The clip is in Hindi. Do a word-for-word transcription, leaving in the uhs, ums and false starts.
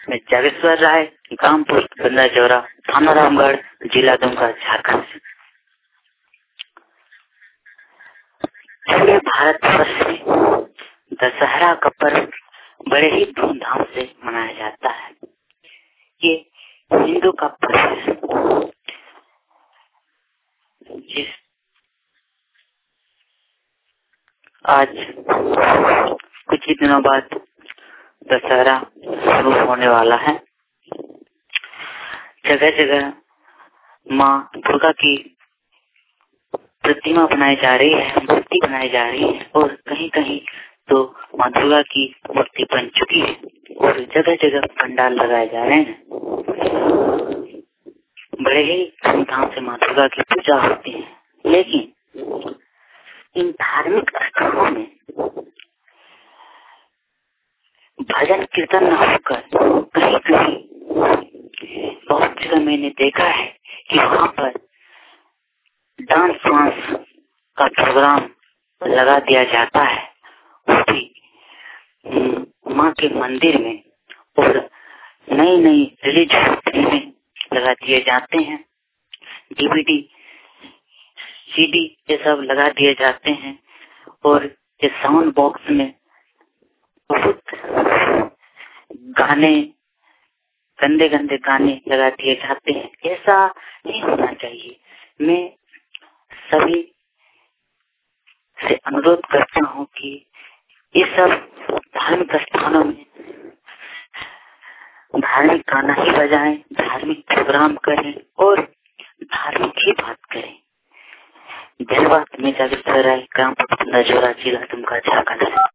मैं जागेश्वर राय, ग्राम पोस्ट गंदाजौरा, थाना रामगढ़, जिला दुमका, झारखंड से। पूरे भारतवर्ष में दशहरा का पर्व बड़े ही धूमधाम से मनाया जाता है। ये हिंदू का पर्व है। जिस आज कुछ ही दिनों बाद दशहरा शुरू होने वाला है। जगह जगह माँ दुर्गा की प्रतिमा बनाई जा रही है, मूर्ति बनाई जा रही है और कहीं कहीं तो माँ दुर्गा की मूर्ति बन चुकी है और जगह जगह पंडाल लगाए जा रहे हैं। बड़े ही धूमधाम से माँ दुर्गा की पूजा होती है। लेकिन इन धार्मिक स्थलों में भजन कीर्तन न होकर कहीं कहीं बहुत जगह मैंने देखा है कि वहाँ पर डांस वांस का प्रोग्राम लगा दिया जाता है, वो भी माँ के मंदिर में, और नई नई रिलीज फिल्में लगा दिए जाते हैं, डीवीडी सीडी ये सब लगा दिए जाते हैं और ये साउंड बॉक्स में बहुत गाने, गंदे गंदे गाने लगा दिए जाते हैं। ऐसा नहीं होना चाहिए। मैं सभी से अनुरोध करता हूँ कि ये सब धार्मिक स्थानों में धार्मिक गाना ही बजाएं, धार्मिक प्रोग्राम करें और धार्मिक ही बात करें। धन्यवाद। मैं जागेश्वर राय, ग्राम पोस्ट गंदाजौरा, जिला दुमका, झारखंड।